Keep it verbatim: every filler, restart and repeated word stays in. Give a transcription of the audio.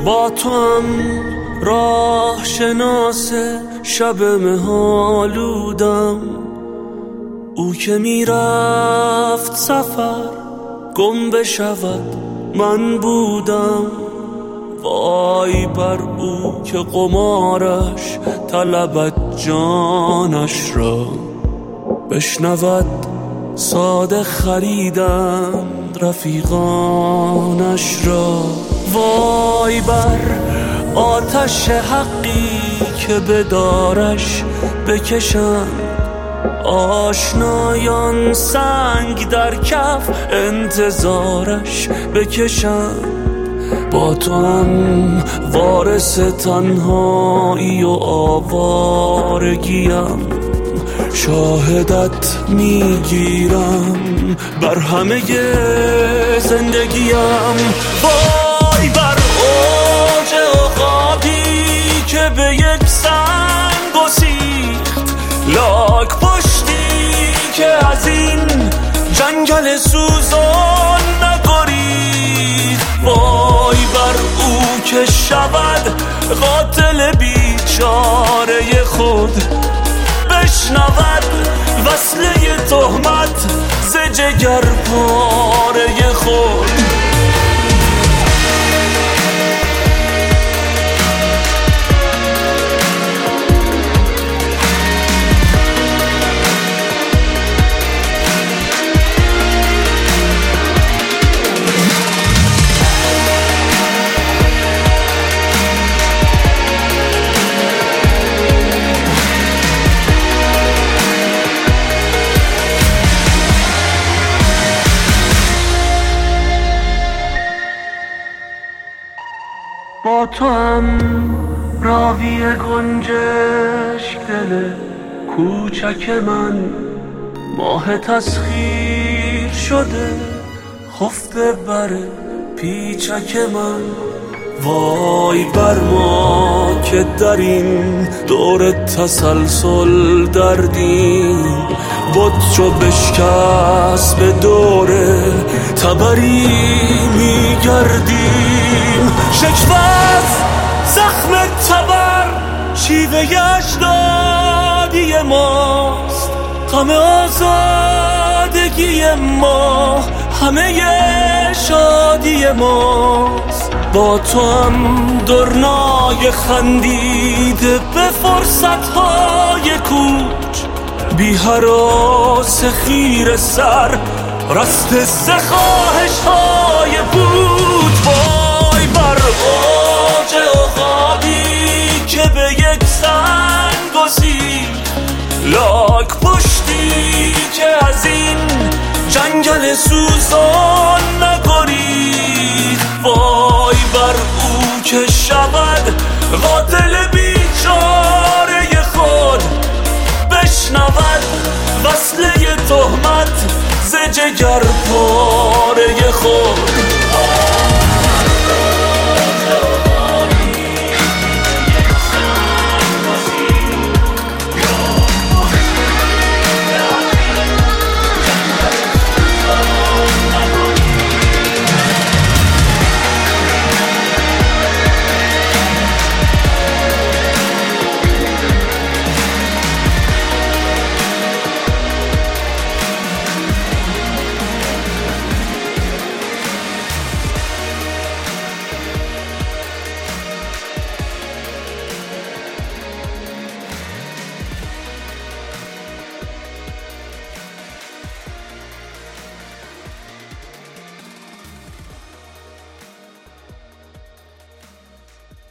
با تو هم راه شناس شب مهالودم، او که میرفت سفر گم بشود من بودم. وای بر او که قمارش طلبد جانش را، بشنود ساده خریدند رفیقانش را. وای بر آتش حقی که به دارش بکشند آشنایان، سنگ در کف انتظارش بکشند. با تو هم وارث تنهایی و آوارگیم، شاهدت میگیرم بر همه زندگیم. وای بر اوج عقابی که به یک سنگ گسیخت، لاک پشتی که از این جنگل سوزان نگریخت. وای بر او که شود قاتل بیچاره خود، بشنود وصله تهمت ز جگر پاره خود. با تو هم راوی گنجشک دل کوچک من، ماه تسخیر شده خفته بر پیچک من. وای بر ما که در این دور تسلسل دردیم، بود چو بشکست به دور تبری میگردیم. شکوت زخم تبر شیوه اجدادی ماست، غم آزادگی ما همه شادی ماست. با تو هم درنای خندیده به فرصتهای کوچ، بی هراس خیر سر رست سخواهش های بود. وای بر اوج عقابی که به یک سنگ گسیخت، لاک پشتی که از این جنگل سوزان نگریخت. وای بر او که شود قاتل بیچاره خود، بشنود وصله تهمت ز جگر پر